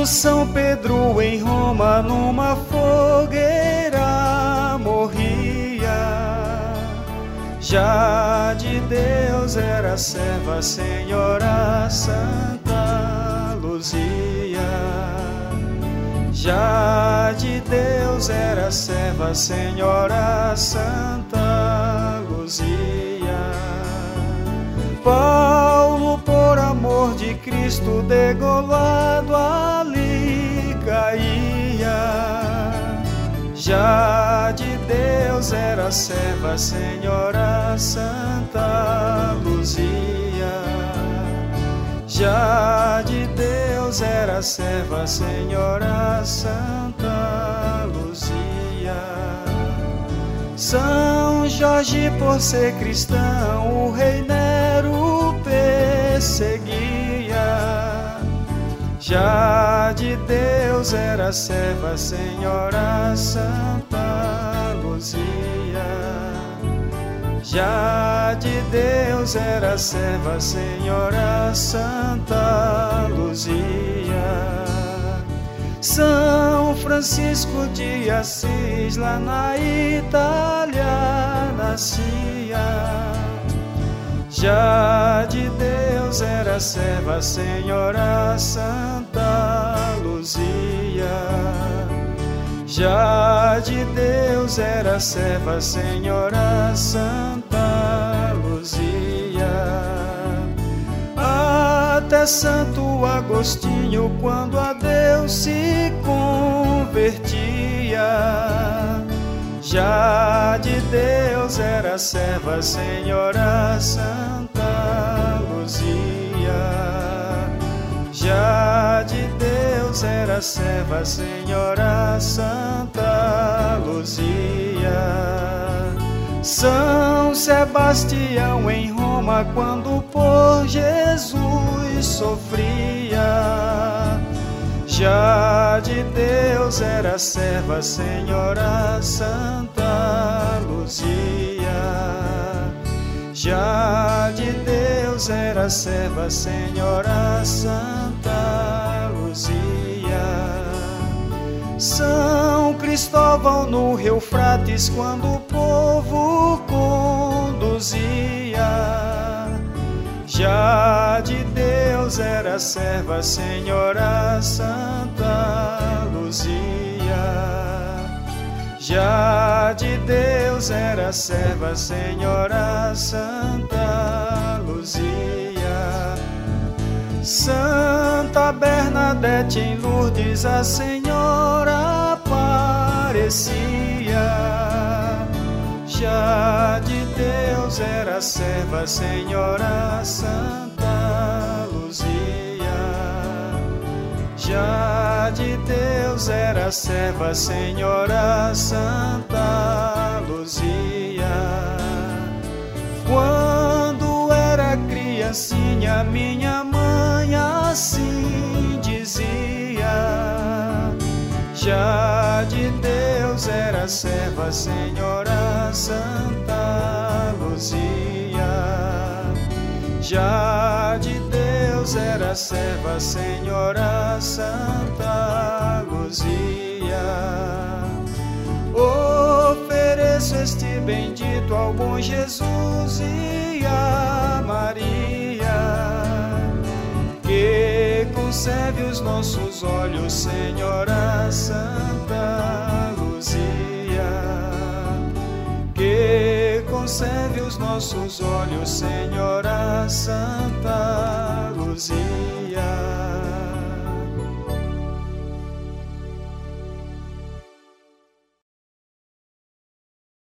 São Pedro em Roma numa fogueira morria. Já de Deus era serva, Senhora Santa Luzia. Já de Deus era serva, Senhora Santa Luzia. Paulo, por amor de Cristo, degolado ali caía. Já de Deus era serva, Senhora Santa Luzia. Já de Deus era serva, Senhora Santa Luzia. São Jorge, por ser cristão, o rei Nero perseguia. Já de Deus era serva, Senhora Santa Luzia. Já de Deus era serva, Senhora Santa Luzia. São Francisco de Assis, lá na Itália nascia. Já de Deus era serva, Senhora Santa Luzia. Já de Deus era serva, Senhora Santa Luzia. Até Santo Agostinho, quando a Deus se convertia. Já de Deus era serva, Senhora Santa Luzia. Já de Deus era serva, Senhora Santa Luzia. São Sebastião em Roma, quando por Jesus sofria. Já de Deus era serva, Senhora Santa Luzia. Já de Deus era serva, Senhora Santa Luzia. São Cristóvão no Rio Frates, quando o povo conduzia. Já de Deus era serva, Senhora Santa Luzia. Já de Deus era serva, Senhora Santa Luzia. Santa Bernadette em Lourdes, a Senhora aparecia. Já de Deus era serva, Senhora Santa Luzia. Já de Deus era serva, Senhora Santa Luzia. Quando era criancinha, minha mãe assim dizia. Já de Deus era serva, Senhora Santa Luzia. Já de Deus era serva, Senhora Santa Luzia. Ofereço este bendito ao bom Jesus e a Maria, que conserve os nossos olhos, Senhora Santa Luzia. Que conserve os nossos olhos, Senhora Santa Luzia.